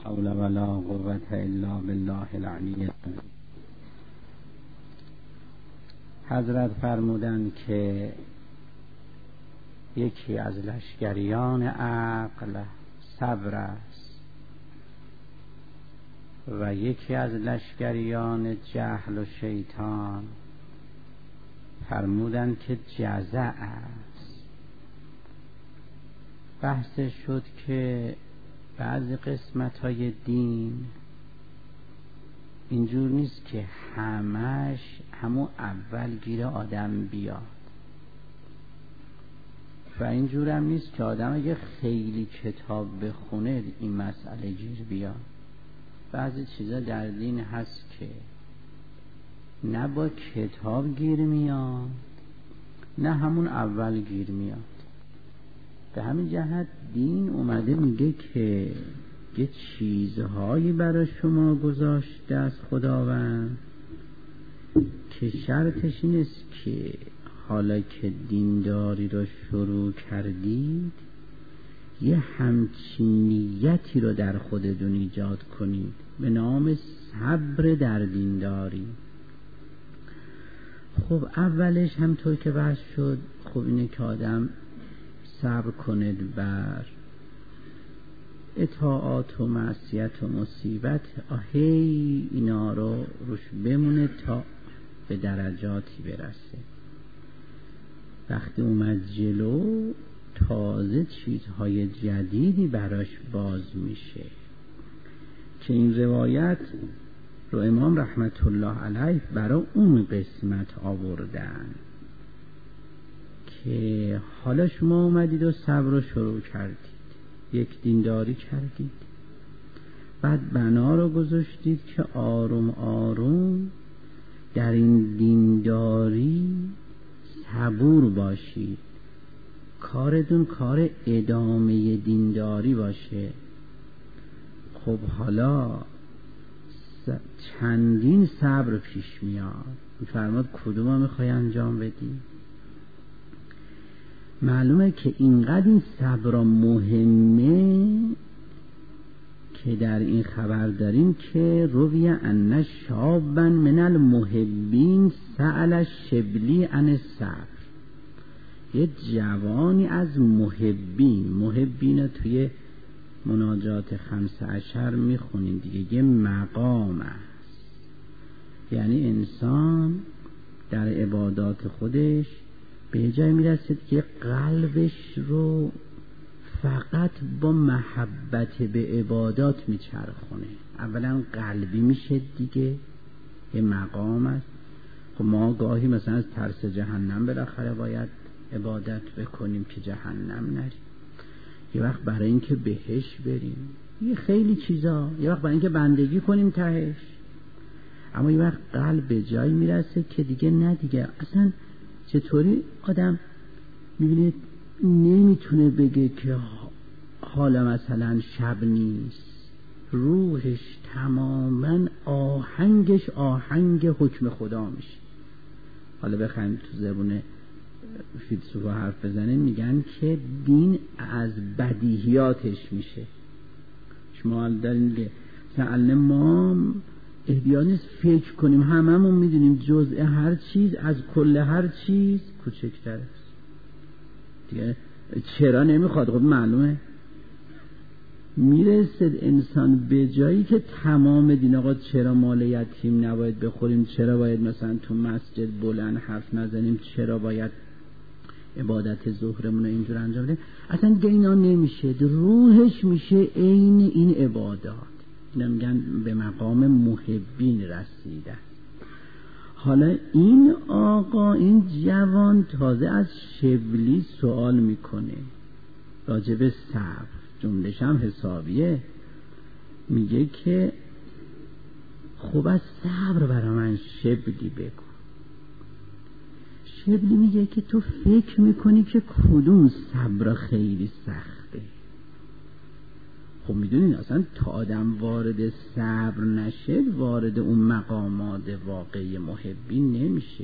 حول ولا قوة الا بالله العلی العظیم. حضرت فرمودند که یکی از لشکریان عقل صبر است و یکی از لشکریان جهل و شیطان فرمودند که جزع است. بحث شد که بعضی قسمت‌های دین اینجور نیست که همش همون اول گیر آدم بیاد و اینجور هم نیست که آدم اگه خیلی کتاب بخونه این مسئله گیر بیاد. بعضی چیزا در دین هست که نه با کتاب گیر میاد نه همون اول گیر میاد. به همین جهت دین اومده میگه که یه چیزهایی برای شما گذاشته از خداوند که شرطش این است که حالا که دینداری رو شروع کردید یه همچین نیتی رو در خودتون ایجاد کنید به نام صبر در دینداری. خب اولش همطور که بحث شد خب اینه که آدم صبر کنید بر اطاعات و معصیت و مصیبت هی اینا رو روش بمونه تا به درجاتی برسه. وقتی اومد جلو تازه چیزهای جدیدی براش باز میشه که این روایت رو امام رحمت الله علیه برای اون قسمت آوردن که حالا شما اومدید و صبر رو شروع کردید، یک دینداری کردید، بعد بنا رو گذاشتید که آروم آروم در این دینداری صبور باشید، کارتون کار ادامه دینداری باشه. خب حالا چندین صبر پیش میاد، میفرماد کدوم رو میخوای انجام بدی؟ معلومه که اینقدر این صبر مهمه که در این خبر داریم که روی ان شابا من المحبین سأل الشبلی عن الصبر. یه جوانی از محبین توی مناجات 15 میخونین دیگه، یه مقام است، یعنی انسان در عبادات خودش به جای میرسید که قلبش رو فقط با محبت به عبادات میچرخونه. اولا قلبی میشه دیگه، یه مقام است. خب ما گاهی مثلا از ترس جهنم بالاخره باید عبادت بکنیم که جهنم نریم، یه وقت برای اینکه بهش بریم، یه خیلی چیزا، یه وقت برای اینکه بندگی کنیم تهش. اما یه وقت قلب به جایی میرسه که دیگه نه دیگه. اصلا چطوری آدم میبینید نمیتونه بگه که حالا مثلا شب نیست، روحش تماما آهنگش آهنگ حکم خدا میشه. حالا بخوایم تو زبون فیلسوفا حرف بزنیم میگن که دین از بدیهیاتش میشه. شما دارین که مثلا ما احتیاج نیست فکر کنیم، هممون میدونیم جزء هر چیز از کل هر چیز کوچکتر است دیگه. چرا نمیخواد؟ خب معلومه. میرسد انسان به جایی که تمام دین آقا چرا مال یتیم نباید بخوریم، چرا باید مثلا تو مسجد بلند حرف نزنیم، چرا باید عبادت ظهرمون رو اینجور انجام بدیم، اصلا دیگه اینا نمیشه. روحش میشه عین این عبادات. اینا میگن به مقام محبین رسیده. حالا این آقا، این جوان تازه از شبلی سوال میکنه راجب صبر، جمله‌ش هم حسابیه. میگه که خب از صبر برای من شبلی بگو. شبلی میگه که تو فکر میکنی که کدوم صبر خیلی سخته. خب میدونین اصلا تا آدم وارد صبر نشه وارد اون مقامات واقعی محبین نمیشه.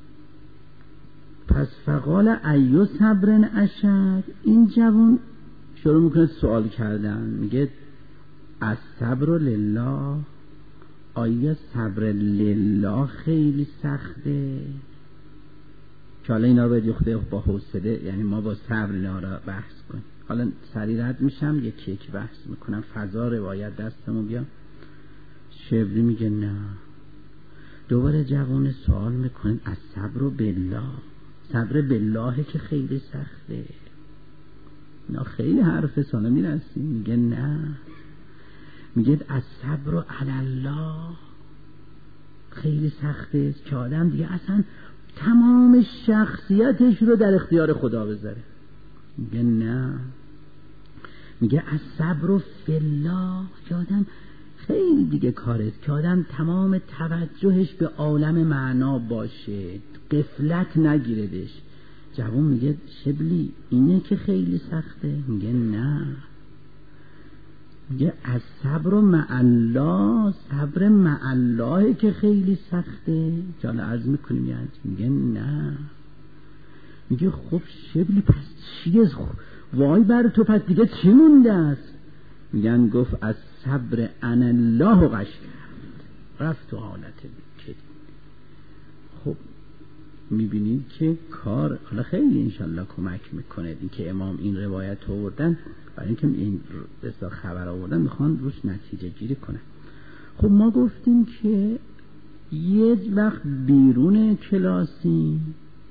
پس فقال ایو صبر اشد، این جوان شروع میکنه سوال کردن، میگه الصبر لله، آیا صبر لله خیلی سخته؟ که حالا اینا رو باید یخته با حوصله، یعنی ما با صبر اینا رو بحث کنیم. حالا سریع رد میشم، یکی یکی بحث میکنم، فضا روایت دستمون بیا. شبلی میگه نه. دوباره جوان سوال میکنه الصبر بالله، صبر بالله که خیلی سخته. نه خیلی حرف سالا میرسیم. میگه نه، میگه الصبر علی الله، خیلی سخته که آدم دیگه اصلا تمام شخصیتش رو در اختیار خدا بذاره. میگه نه، میگه الصبر فی الله، که آدم خیلی دیگه کارست که آدم تمام توجهش به عالم معنا باشه، غفلت نگیردش. جوان میگه شبلی اینه که خیلی سخته؟ میگه نه، میگه الصبر مع الله، صبر مع الله که خیلی سخته. حالا عرض میکنیم یعنی، میگه نه. میگه خب شبلی پس چیه؟ وای بر تو، پس دیگه چی مونده است؟ میگن گفت از صبر ان الله غش کرد، رفت تو حالت بیکری. خب میبینید که کار حالا خیلی انشالله کمک میکنه این که امام این روایت آوردن، برای اینکه این بسیار خبر آوردن میخوان روش نتیجه گیری کنن. خب ما گفتیم که یه وقت بیرون کلاسی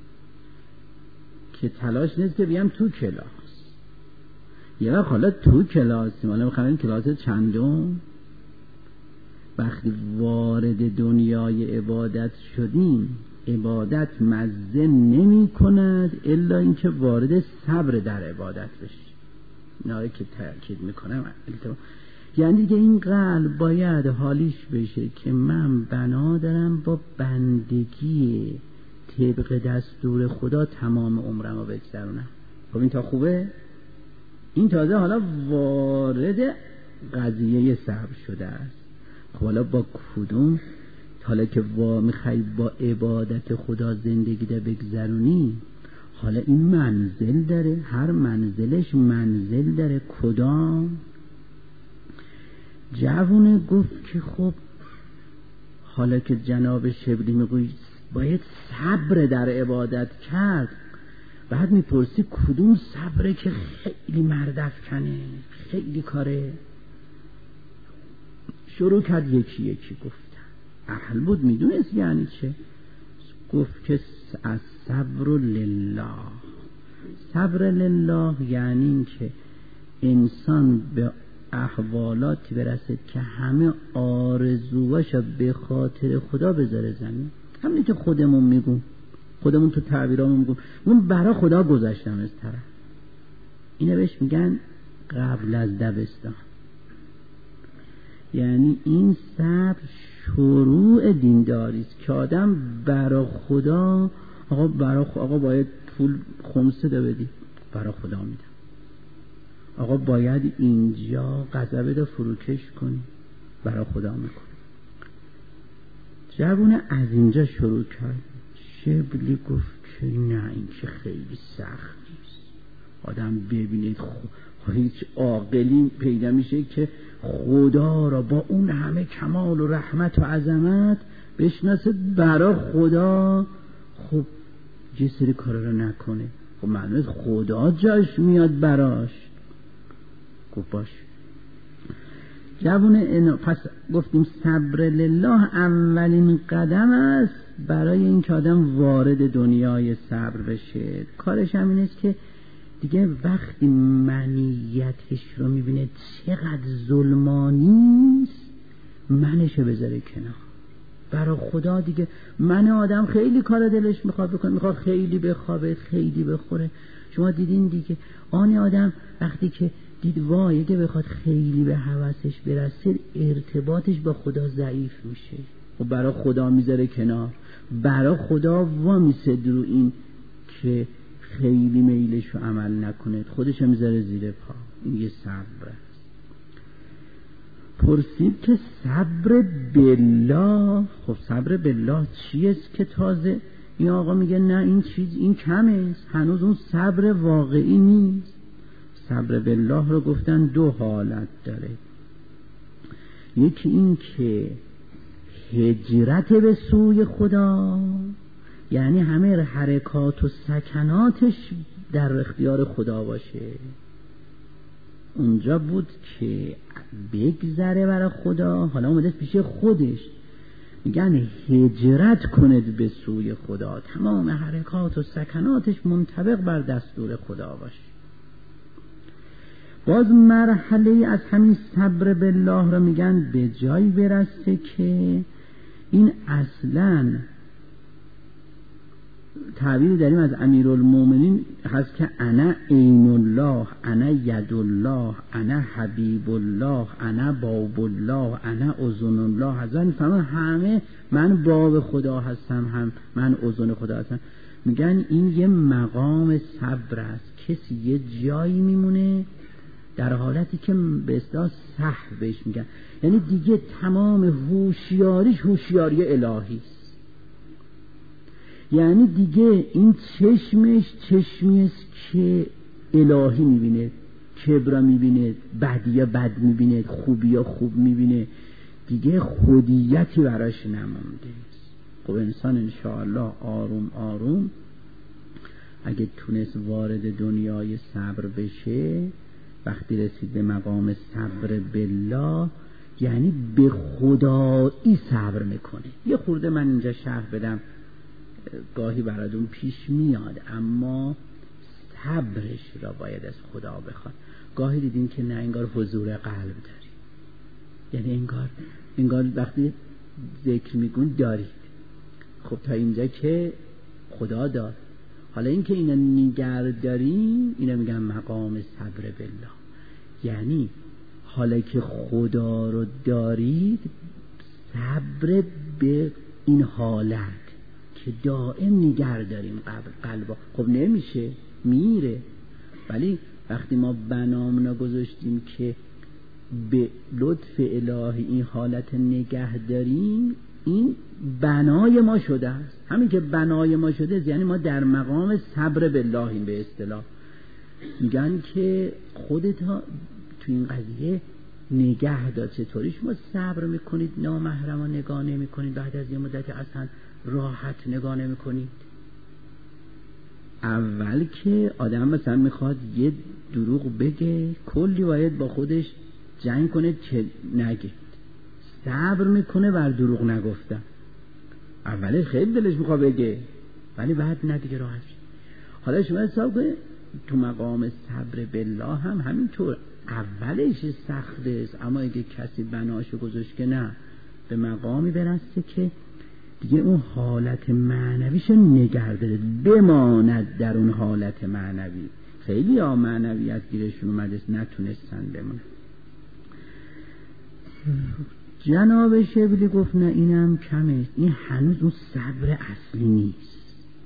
که تلاش نیست که بیام تو کلاس، یه وقت حالا تو کلاسی، حالا میخوایم کلاس چندم، وقتی وارد دنیای عبادت شدیم عبادت مزه نمی کند الا اینکه وارد صبر در عبادت بشی. اینا که تأکید میکنم، یعنی دیگه این قلب باید حالیش بشه که من بنا دارم با بندگی طبق دستور خدا تمام عمرم رو بگذرونم. خب این تا خوبه؟ این تازه حالا وارد قضیه صبر شده است. خب حالا با کدوم، حالا که میخوای با عبادت خدا زندگی ده بگذرونی، حالا این منزل داره، هر منزلش منزل داره. کدام؟ جوونه گفت که خب حالا که جناب شبلی میگوید باید صبر در عبادت کرد، بعد میپرسی کدوم صبره که خیلی مردفکنه، خیلی کاره. شروع کرد یکی یکی گفتن. اهل بود میدونست یعنی چه. گفت که از صبر لله، صبر لله یعنی این که انسان به احوالاتی برسد که همه آرزوهاشو به خاطر خدا بذاره زمین. همین که خودمون میگون، خودمون تو تعبیرامون میگون من برای خدا گذاشتم از طرف. اینه بهش میگن قبل از دبستان. یعنی این صبر شروع دینداری است که آدم برای خدا، آقا باید پول خمسه ده بدی، برای خدا میدم. آقا باید اینجا غذا ده فروکش کنی، برای خدا میکنی. جوونه از اینجا شروع کرد. شبلی گفت که نه این که خیلی سخت نیست. آدم ببینید هیچ عاقلی پیدا میشه که خدا را با اون همه کمال و رحمت و عظمت بشناسه برای خدا. خب یه سری کارا رو نکنه، خب معلومه خدا جاش میاد براش. گفت باش. جوونه پس گفتیم صبر لله اولین قدم است برای این که آدم وارد دنیای صبر بشه. کارش هم این است که دیگه وقتی منیتش رو میبینه چقدر ظلمانی است، منشو بذاره کنار. برای خدا دیگه من آدم خیلی کار دلش میخواد بکنه، میخواد خیلی بخوابه، خیلی بخوره. شما دیدین دیگه آن آدم وقتی که دید وای اگه بخواد خیلی به هوسش برسه ارتباطش با خدا ضعیف میشه و برای خدا میذاره کنار، برای خدا وامیسد رو این که خیلی میلش رو عمل نکنه، خودش میذاره زیر پا. این یه صبر است. پرسید که صبر بالله، خب صبر بالله چیست که تازه این آقا میگه نه این چیز این کمه است، هنوز اون صبر واقعی نیست. صبر بالله رو گفتن دو حالت داره. یکی این که هجرت به سوی خدا، یعنی همه حرکات و سکناتش در اختیار خدا باشه. اونجا بود که بگذره برای خدا، حالا اومده پیش خودش، میگن هجرت کند به سوی خدا، تمام حرکات و سکناتش منطبق بر دستور خدا باشه. باز مرحله از همین صبر بالله رو میگن به جایی برسه که این اصلاً تعبیری داریم از امیرالمومنین هست که انا عین الله، انا ید الله، انا حبیب الله، انا باب الله، انا اذن الله. حضرت میفهمن همه من باب خدا هستم، هم من اذن خدا هستم. میگن این یه مقام صبر است. کسی یه جایی میمونه در حالتی که به اصطلاح صحو بهش میگن، یعنی دیگه تمام هوشیاریش هوشیاری الهی است. یعنی دیگه این چشمش چشمی است که الهی میبینه، کبرا میبینه، بدی بد میبینه، خوبی خوب میبینه، دیگه خودیتی براش نمونده. خب انسان انشاءالله آروم آروم اگه تونست وارد دنیای صبر بشه، وقتی رسید به مقام صبر بالله، یعنی به خدایی صبر میکنه. یه خورده من اینجا شرح بدم، گاهی براتون پیش میاد، اما صبرش را باید از خدا بخواد. گاهی دیدین که نه، انگار حضور قلب داری، یعنی انگار وقتی ذکر میگون دارید. خب تا اینجا که خدا دار، حالا این که اینا نگر داریم، اینا میگن مقام صبر بالله. یعنی حالا که خدا رو دارید، صبر به این حالت که دائم نگر داریم قلبا. خب نمیشه، میره. ولی وقتی ما بنامون گذاشتیم که به لطف الهی این حالت نگه داریم، این بنای ما شده است. همین که بنای ما شده است، یعنی ما در مقام صبر بالله. به اصطلاح میگن که خودت ها تو این قضیه نگه دار. چطوری شما صبر میکنید نامحرم نگاه نمیکنید، بعد از یه مدتی اصلا راحت نگاه نمیکنید؟ اول که آدم مثلا میخواد یه دروغ بگه، کلی باید با خودش جنگ کنه که نگه. صبر میکنه بر دروغ نگفتن. اوله خیلی دلش میخواد بگه، ولی بعد نه دیگه راحت. حالا شما حساب کنید تو مقام صبر بالله هم همینطور، اولش سخته است، اما اگه کسی بناشو گذاشت که نه، به مقامی برسه که دیگه اون حالت معنویشو نگه داره، بماند در اون حالت معنوی. خیلی ها معنویت گیرشون اومده نتونستن بمونه. جناب شبلی گفت نه اینم کمه، این هنوز اون صبر اصلی نیست.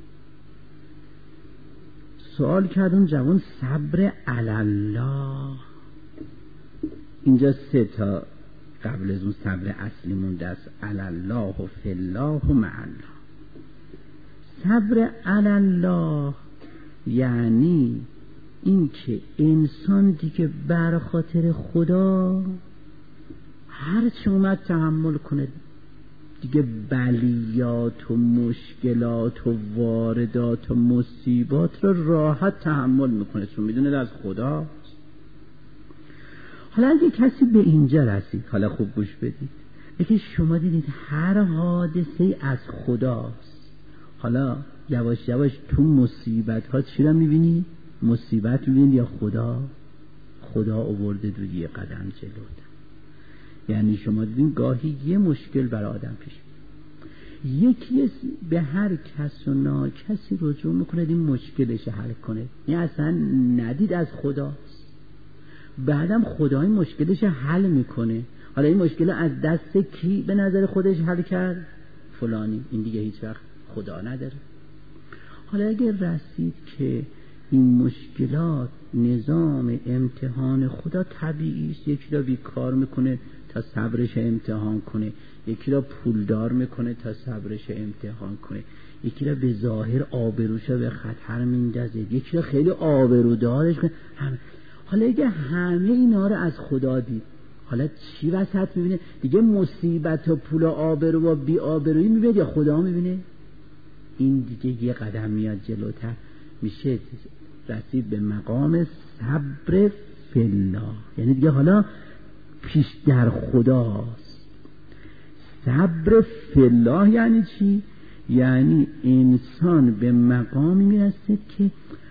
سوال کرد اون جوان صبر الله، اینجا 3 تا قبل از اون صبر اصلی مونده است، الله و فی الله و مع الله. صبر الله یعنی این که انسان دیگه بر خاطر خدا هر چه اومد تحمل کنه دیگه، بلیات و مشکلات و واردات و مصیبات رو راحت تحمل میکنه، چون میدونه از خدا. حالا اگه کسی به اینجا رسید، حالا خوب گوش بدید، اگه شما دیدید هر حادثه از خداست، حالا یواش یواش تو مصیبت ها چی رو میبینید؟ مصیبت میبینید یا خدا آورده دو یه قدم جلو. یعنی شما دیدین گاهی یه مشکل برای آدم پیش، یکی به هر کس و ناکسی رجوع میکنه این مشکلش حل کنه، این اصلا ندید از خداست، بعدم خدا این مشکلش حل میکنه. حالا این مشکل از دست کی به نظر خودش حل کرد؟ فلانی. این دیگه هیچ وقت خدا نداره. حالا اگر رسید که این مشکلات نظام امتحان خدا، طبیعی است یکی را بیکار میکنه تا صبرش امتحان کنه، یکی را پولدار میکنه تا صبرش امتحان کنه، یکی را به ظاهر آبروش به خطر میندازه، یکی را خیلی آبرودارش کنه. حالا اگه همه اینا رو از خدا دید، حالا چی وسط میبینه؟ دیگه مصیبت و پول و آبرو و بی آبرویی میبینه یا خدا میبینه؟ این دیگه یه قدم میاد جلوتر، میشه رسید به مقام صبر فی الله. یعنی دیگه حالا پیش در خداست. صبر فی الله یعنی چی؟ یعنی انسان به مقامی میرسید که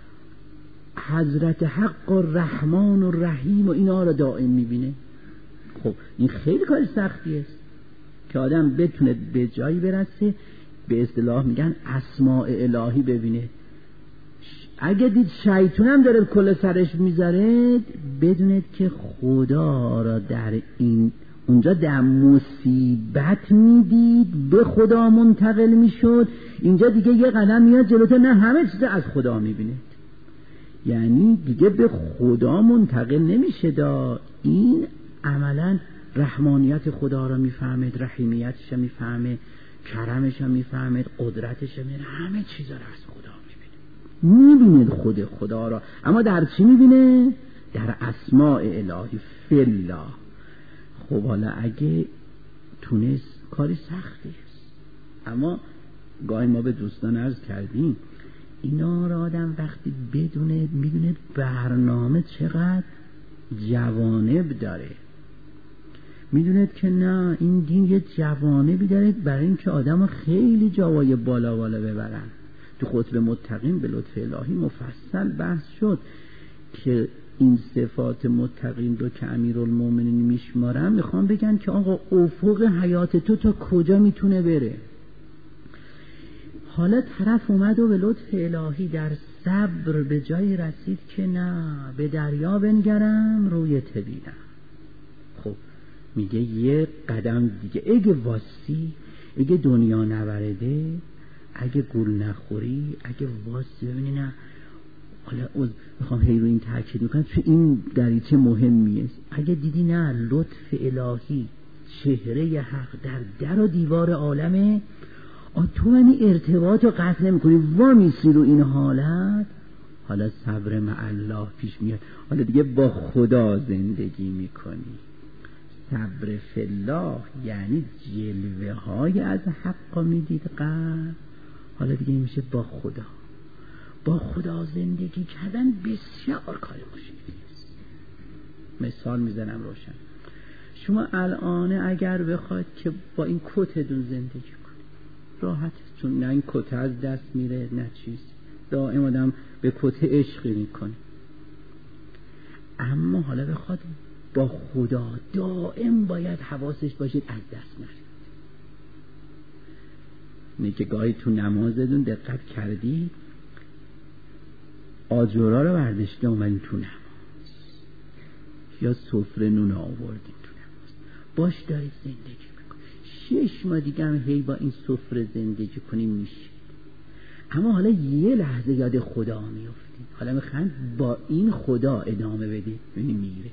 حضرت حق و رحمان و رحیم و اینا رو دائم میبینه. خب این خیلی کار سختی است که آدم بتونه به جایی برسه به اصطلاح میگن اسماء الهی ببینه. اگه دید شیطان هم داره کل سرش میذاره، بدونید که خدا را در این اونجا در مصیبت میدید، به خدا منتقل میشد. اینجا دیگه یه قدم میاد جلوتر، نه همه چیز از خدا میبینه، یعنی دیگه به خدا منتقل نمیشه. این عملا رحمانیت خدا را میفهمید، رحیمیتش میفهمه، کرمش میفهمید، قدرتش میفهمه، همه چیزا را از خدا میبینید خود خدا را. اما در چی میبینه؟ در اسماء الهی فی الله. خب حالا اگه تونست، کاری سختی است، اما گاهی ما به دوستان عرض کردیم اینا را آدم وقتی بدونه، میدونه برنامه چقدر جوانب داره، میدونید که نه این دین یه جوانبی داره برای اینکه آدم خیلی جوای بالا ببرن. تو خطبه متقین به لطف الهی مفصل بحث شد که این صفات متقین رو که امیرالمومنین میشمارن، میخوام بگن که آقا افق حیات تو تا کجا میتونه بره. حالا طرف اومد و به لطف الهی در صبر به جایی رسید که نه به دریا بنگرم رویت بینم. خب میگه یه قدم دیگه اگه واسی، اگه دنیا نورده، اگه گول نخوری، اگه واسی ببینی نه، حالا میخوام هی رو این تاکید میکنم چون این دریچه مهمیه. اگه دیدی نه لطف الهی چهره حق در و دیوار عالمه، تو منی ارتباط رو قطع نمی کنی، وامیسی رو این حالت، حالا صبر مع الله پیش میاد. حالا دیگه با خدا زندگی میکنی. صبر فی الله یعنی جلوه های از حق میدید قلب. حالا دیگه میشه با خدا زندگی کردن بسیار کار مشکلی است. مثال میزنم روشن. شما الان اگر بخواید که با این کتتون زندگی کنید راحت، چون نه این کت از دست میره نه چیز، دائم آدم به کت عشقی میکنه. اما حالا بخواد با خدا دائم باید حواسش باشید از دست نرید. نه که گاهی تو نمازتون دقت کردی آجورا رو برداشته اومدین تو نماز یا سفره نون آوردین تو نماز، باش دارید زندگی میکنید. 6 ماه دیگه هم هی با این سفره زندگی کنیم میشه. اما حالا یه لحظه یاد خدا میافتید، حالا میخواین با این خدا ادامه بدید، ببینید میره.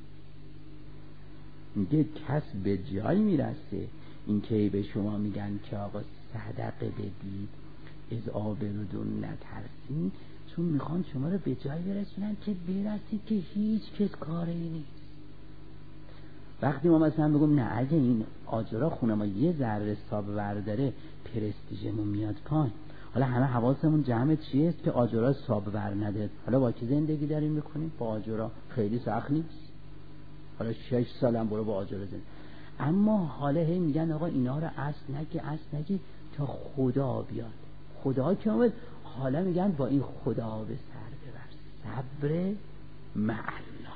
میگه کس به جایی میرسه این که به شما میگن که آقا صدقه بدید از آبرودون نترسین، چون میخوان شما رو به جایی برسونن که برسید که هیچ کس کاری نیست. وقتی ما مثلا بگم نه اگه این آجرا خونه ما یه ذره ساب ورداره پرستیژمون میاد پایین، حالا همه حواسمون جمع چیه که آجرا ساب ور نده، حالا با کی زندگی داریم میکنیم؟ با آجرا. خیلی سخت نیست، حالا 6 سالم برو با آجرا زندگی. اما حالا هی میگن آقا اینا رو اصل نگی تا خدا بیاد. خدا که اومد، حالا میگن با این خدا به سر ببر. صبر مع الله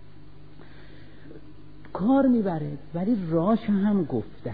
کار میبره، ولی راهشو هم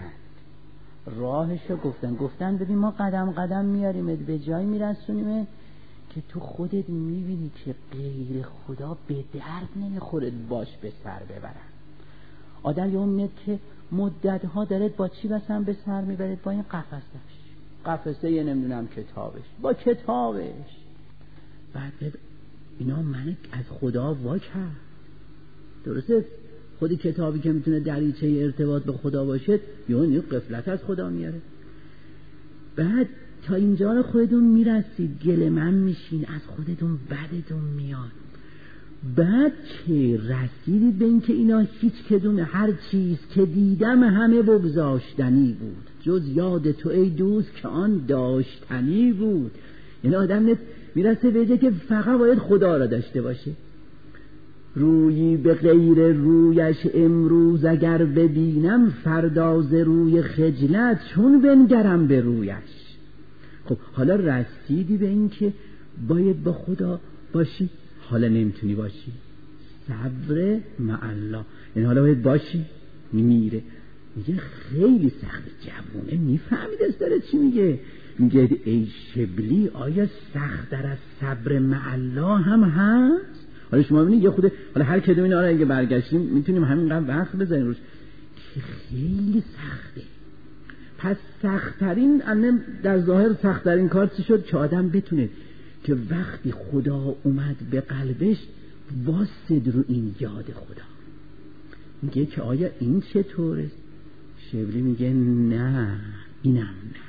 گفتن ببین ما قدم قدم میاریمت به جایی میرسونیم که تو خودت میبینی که غیر خدا به درد نمیخوره باش به سر ببرن. آدم یه میاد که مدتها داره با چی بسن به سر میبرد؟ با این قفسه یه نمیدونم کتابش، با کتابش. بعد اینا من از خدا وا کرد. درسته خودی کتابی که میتونه دریچه ارتباط به خدا باشه یعنی غفلت از خدا میاره. بعد تا اینجا رو خودتون میرسید گله من میشین، از خودتون بدتون میاد. بعد که رسیدید به این که اینا هیچ کدوم هر چیز که دیدم همه بگذاشتنی بود جز یاد تو ای دوست که آن داشتنی بود. یعنی آدم میرسه به جایی که فقط باید خدا را داشته باشه. رویی به غیر رویش امروز اگر ببینم فرداز روی خجلت چون بنگرم به رویش. خب حالا رسیدی به این که باید با خدا باشی، حالا نمیتونی باشی، صبر مع الله، یعنی حالا باید باشی، میره. میگه خیلی سخت. جوونه میفهمید از داره چی میگه. میگه ای شبلی آیا سخت در از صبر مع الله هم هست؟ حالا شما ببینید یه خوده، حالا هر کدوم اینا رو اگه برگشتیم میتونیم همینقدر وقت بذاریم روش که خیلی سخته. پس سخت‌ترین در ظاهر سخت‌ترین کار چی شد؟ که آدم بتونه که وقتی خدا اومد به قلبش واسد رو این یاد خدا. میگه که آیا این چطوره؟ شبلی میگه نه، اینم نه.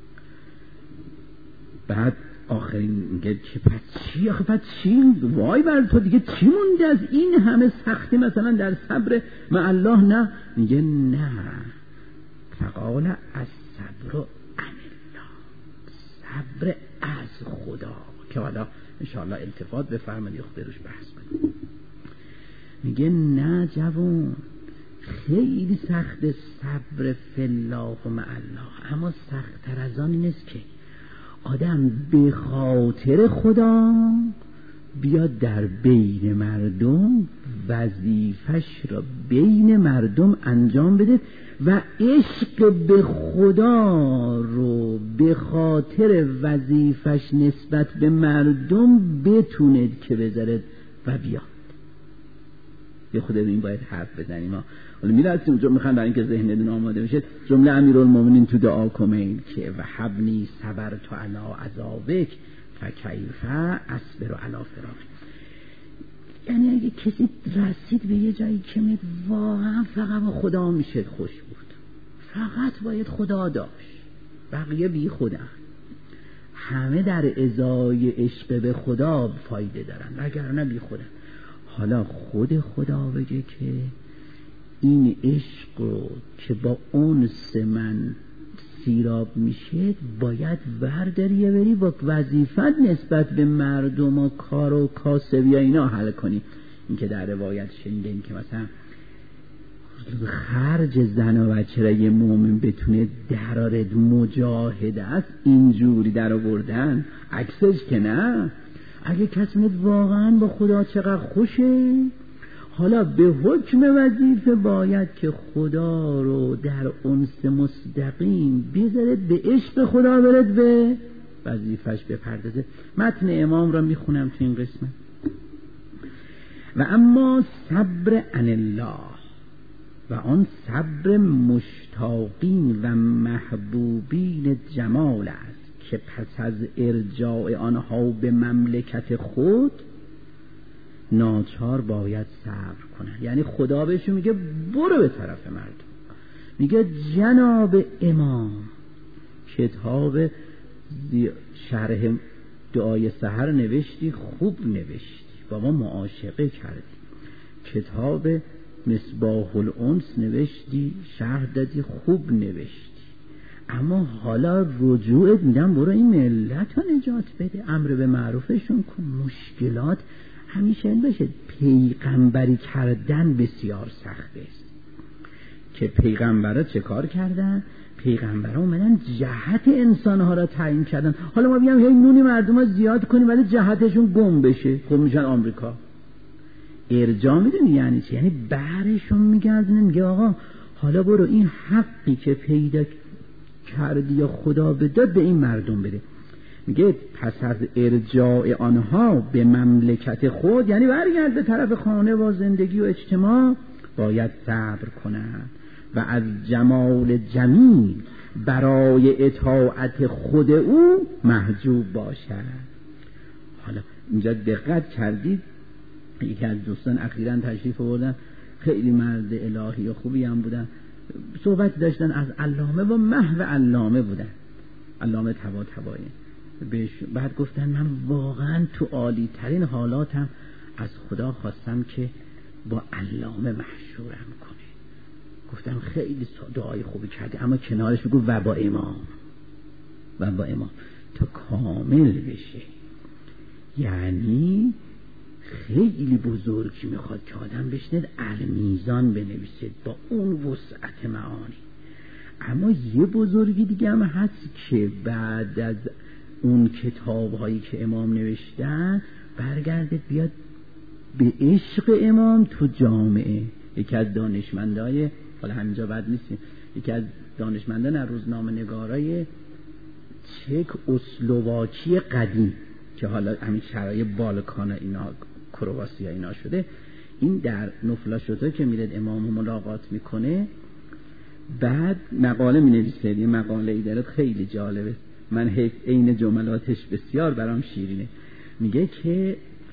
بعد آخرین میگه که پس چی؟ آخه پس چی؟ وای بر تو دیگه چی مونده از این همه سختی مثلا در صبر مع الله؟ نه. میگه نه، فقال از صبر عن الله، صبر از خدا، که حالا انشاءالله التفات بفرمایید خود روش بحث کنیم. میگه نه جوان، خیلی سخت صبر فی الله و مع الله، اما سخت‌تر از آن این است که آدم به خاطر خدا بیاد در بین مردم وظیفش را بین مردم انجام بده و عشق به خدا رو به خاطر وظیفش نسبت به مردم بتوند که بذارد و بیاد. یه خود این باید حرف بزنیم. حالا میرسیم اونجا، میخوام برای اینکه ذهنتون آماده بشه جمله امیرالمومنین تو دعا کنین که و حبنی صبرت علی عذابک فکیف اصبر علی فراق. یعنی اگه کسی رسید به یه جایی که واقعا فقط با خدا میشه خوش بود، فقط باید خدا داشت، بقیه بی خدا، همه در ازای عشق به خدا فایده دارن وگرنه بی خدا. حالا خود خدا بگه که این عشق رو که با انس من سیراب میشه باید ورداری بری با وظیفت نسبت به مردم و کار و کاسبی اینا حل کنی. این که در روایت شنیدین که مثلا خرج زن و بچه را یه مومن بتونه درارد مجاهده است، اینجوری در آوردن عکسش که نه. اگه کسی واقعا با خدا چقدر خوشه، حالا به حکم وظیفه باید که خدا رو در انس مستقیم بذارد، به عشق خدا برد، به وظیفش بپردازه. متن امام را میخونم تو این قسمت. و اما صبر عن الله، و آن صبر مشتاقین و محبوبین جمال است که پس از ارجاع آنها به مملکت خود ناچار باید صبر کنن. یعنی خدا بهشون میگه برو به طرف مردم. میگه جناب امام کتاب شرح دعای سحر نوشتی، خوب نوشتی، بابا معاشقه کردی. کتاب مصباح الانس نوشتی، شرح دادی، خوب نوشتی، اما حالا رجوعت میدم برو این ملت رو نجات بده، امر به معروفشون کن. مشکلات همیشه این باشه، پیغمبری کردن بسیار سخت است. که پیغمبرها چه کار کردن؟ پیغمبرها اومدن جهت انسانها را تعیین کردن. حالا ما بیام هی نونی مردم ها زیاد کنیم ولی جهتشون گم بشه، خب میشن آمریکا. ارجاع میدونی یعنی چی؟ یعنی برشون میگردن، میگه آقا حالا برو این حقی که پیدا کردی یا خدا بداد به این مردم بده. میگه پس از ارجاع آنها به مملکت خود، یعنی برگرد به طرف خانه و زندگی و اجتماع، باید صبر کنند و از جمال جمیل برای اطاعت خود او محجوب باشد. حالا اینجا دقت کردید یکی از دوستان اخیراً تشریف آوردن، خیلی مرد الهی و خوبی هم بودن، صحبت داشتن از علامه و محو علامه بودن، علامه طباطبایی. بعد گفتن من واقعا تو عالی ترین حالاتم از خدا خواستم که با علامه محشورم کنه. گفتم خیلی دعای خوبی کردی، اما کنارش بگو و با امام تا کامل بشه. یعنی خیلی بزرگی میخواد که آدم بشنید المیزان بنویسید با اون وسعت معانی. اما یه بزرگی دیگه هم هست که بعد از اون کتاب هایی که امام نوشتن برگرده بیاد به عشق امام تو جامعه. یکی از دانشمندای، حالا همینجا بد نیستیم، یکی از دانشمندان روزنامه نگارای چک اسلواکی قدیم که حالا همین شرایط بالکان اینا کرواسیا اینا شده، این در نفلاشوتا که میرد امامو ملاقات میکنه بعد مقاله مینویسه. یه مقاله ای داره خیلی جالبه، من عین جملاتش بسیار برام شیرینه. میگه که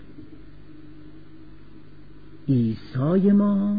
عیسی ما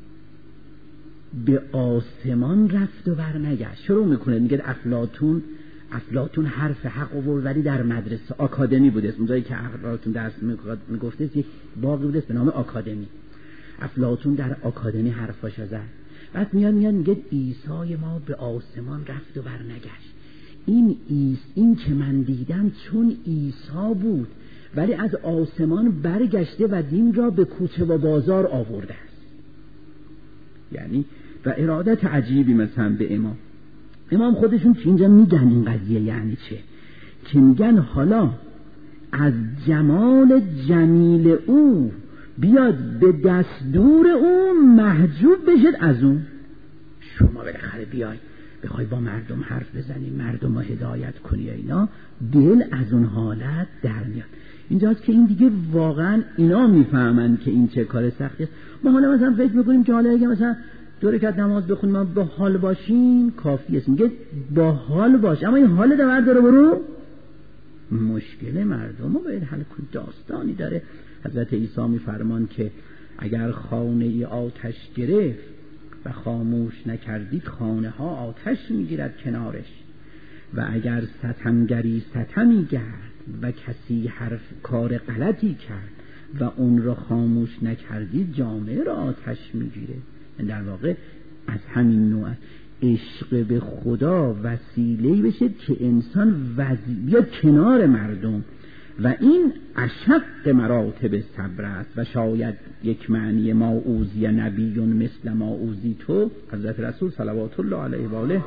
به آسمان رفت و برنگشت. شروع میکنه میگه افلاطون حرف حق آورد ولی در مدرسه آکادمی بوده. اونجایی که افلاطون درس میگفته یک باغی بوده به نام آکادمی. افلاطون در آکادمی حرفاش زد. بعد میاد میگه عیسی ما به آسمان رفت و برنگشت. این که من دیدم چون عیسی بود ولی از آسمان برگشته و دین را به کوچه و بازار آورده است. یعنی و ارادت عجیبی مثلا به امام خودشون که اینجا میگن این قضیه یعنی چه، که میگن حالا از جمال جمیل او بیاد به دستور او محجوب بشد از اون. شما بالاخره بیای بخوای با مردم حرف بزنی، مردم رو هدایت کنی، اینا دل از اون حالت در میاد. اینجاست که این دیگه واقعا اینا میفهمن که این چه کار سختی است. ما حالا مثلا فکر میکنیم که حالا اگه مثلا 2 رکعت نماز بخونیم ما با حال باشیم کافی است. میگه با حال باش، اما این حال داره برو مشکل مردم رو باید حل کن. داستانی داره حضرت عیسی میفرمان که اگر خانه ای آتش گرفت و خاموش نکردید خانه ها آتش میگیرد کنارش، و اگر ستمگری ستمی کرد و کسی حرف کار غلطی کرد و اون رو خاموش نکردید جامعه را آتش میگیره. در واقع از همین نوع عشق به خدا وسیله‌ای بشه که انسان بیاد کنار مردم، و این اشق مراتب صبر است. و شاید یک معنی ما اوذی نبی مثل ما اوذی تو، حضرت رسول صلوات الله علیه و آله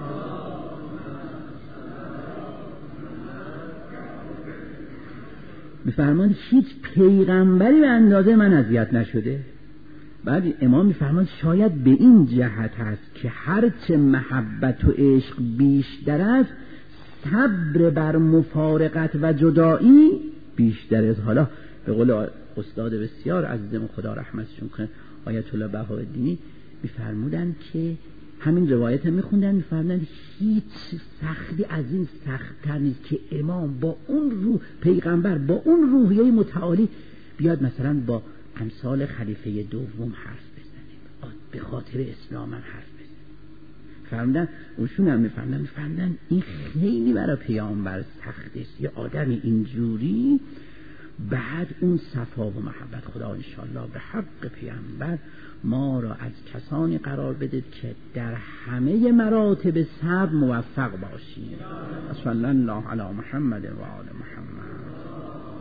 میفرمان هیچ پیغمبری به اندازه من اذیت نشده. بعد امام میفرماید شاید به این جهت است که هرچه محبت و عشق بیشتر است صبر بر مفارقت و جدایی بیشتر است. حالا به قول استاد بسیار عزیزم خدا رحمتشون کنه آیت الله بهاءالدینی میفرمودن که همین روایت میخوندن، میفرمودن هیچ سختی از این سخت‌تر نیست که امام با اون روح، پیغمبر با اون روحیه متعالی بیاد مثلا با امثال خلیفه دوم حرف بزنه، به خاطر اسلام هم حرف بزنه. فرمودن اوشون هم میفرمودن این خیلی برای پیامبر سخت است، یه آدمی اینجوری بعد اون صفا و محبت. خدا انشاءالله به حق پیامبر ما را از کسانی قرار بدید که در همه مراتب صبر موفق باشیم. صلی الله علی محمد و آل محمد.